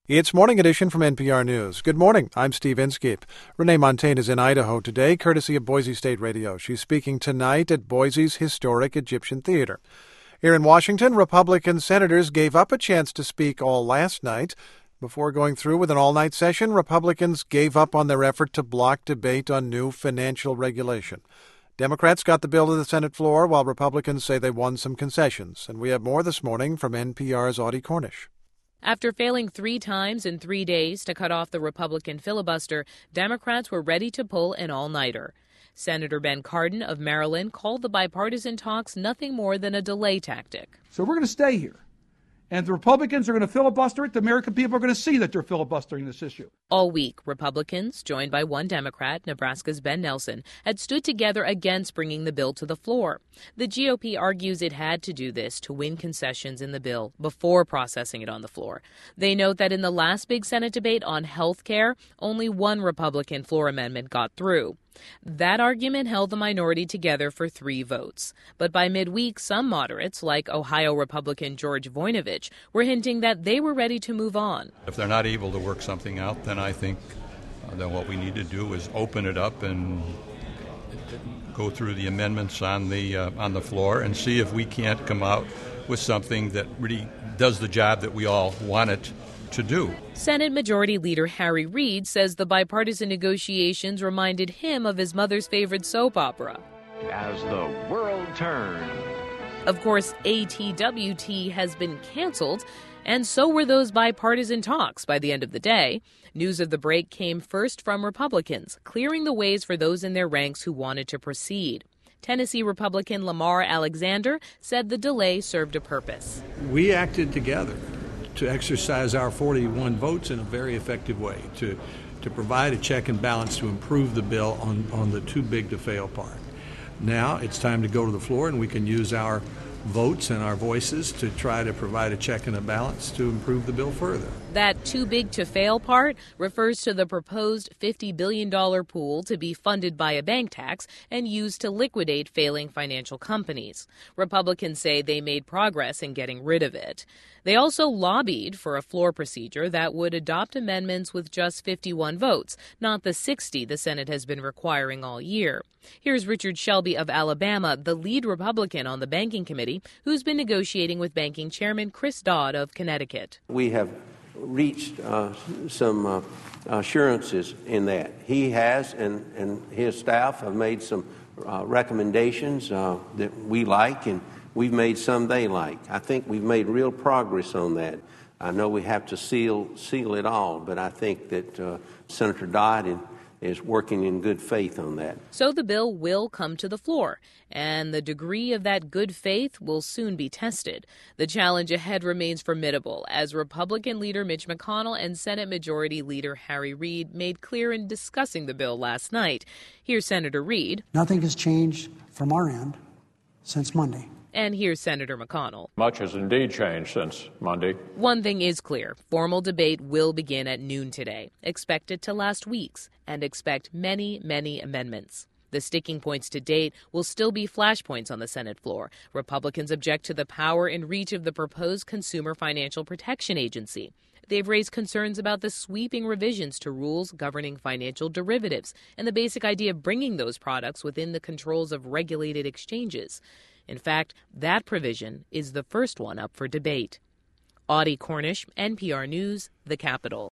It's Morning Edition from NPR News. Good morning. I'm Steve Inskeep. Renee Montagne is in Idaho today, courtesy of Boise State Radio. She's speaking tonight at Boise's historic Egyptian Theater. Here in Washington, Republican senators gave up a chance to speak all last night. Before going through with an all-night session, Republicans gave up on their effort to block debate on new financial regulation. Democrats got the bill to the Senate floor, while Republicans say they won some concessions. And we have more this morning from NPR's Audie Cornish. After failing 3 times in 3 days to cut off the Republican filibuster, Democrats were ready to pull an all-nighter. Senator Ben Cardin of Maryland called the bipartisan talks nothing more than a delay tactic. So we're going to stay here. And the Republicans are going to filibuster it. The American people are going to see that they're filibustering this issue. All week, Republicans, joined by one Democrat, Nebraska's Ben Nelson, had stood together against bringing the bill to the floor. The GOP argues it had to do this to win concessions in the bill before processing it on the floor. They note that in the last big Senate debate on health care, only one Republican floor amendment got through. That argument held the minority together for 3 votes. But by midweek, some moderates, like Ohio Republican George Voinovich, were hinting that they were ready to move on. If they're not able to work something out, then I think that what we need to do is open it up and go through the amendments on the floor and see if we can't come out with something that really does the job that we all want it to do. Senate Majority Leader Harry Reid says the bipartisan negotiations reminded him of his mother's favorite soap opera. As the world turns. Of course, ATWT has been canceled, and so were those bipartisan talks by the end of the day. News of the break came first from Republicans, clearing the ways for those in their ranks who wanted to proceed. Tennessee Republican Lamar Alexander said the delay served a purpose. We acted together to exercise our 41 votes in a very effective way, to provide a check and balance to improve the bill on the too big to fail part. Now it's time to go to the floor, and we can use our votes and our voices to try to provide a check and a balance to improve the bill further. That too big to fail part refers to the proposed $50 billion pool to be funded by a bank tax and used to liquidate failing financial companies. Republicans say they made progress in getting rid of it. They also lobbied for a floor procedure that would adopt amendments with just 51 votes, not the 60 the Senate has been requiring all year. Here's Richard Shelby of Alabama, the lead Republican on the Banking Committee, who's been negotiating with Banking Chairman Chris Dodd of Connecticut. We have reached some assurances in that. He has and his staff have made some recommendations that we like, and we've made some they like. I think we've made real progress on that. I know we have to seal it all, but I think that Senator Dodd is working in good faith on that. So the bill will come to the floor, and the degree of that good faith will soon be tested. The challenge ahead remains formidable, as Republican leader Mitch McConnell and Senate Majority Leader Harry Reid made clear in discussing the bill last night. Here's Senator Reid. Nothing has changed from our end since Monday. And here's Senator McConnell. Much has indeed changed since Monday. One thing is clear. Formal debate will begin at noon today. Expect it to last weeks, and expect many, many amendments. The sticking points to date will still be flashpoints on the Senate floor. Republicans object to the power and reach of the proposed Consumer Financial Protection Agency. They've raised concerns about the sweeping revisions to rules governing financial derivatives and the basic idea of bringing those products within the controls of regulated exchanges. In fact, that provision is the first one up for debate. Audie Cornish, NPR News, the Capitol.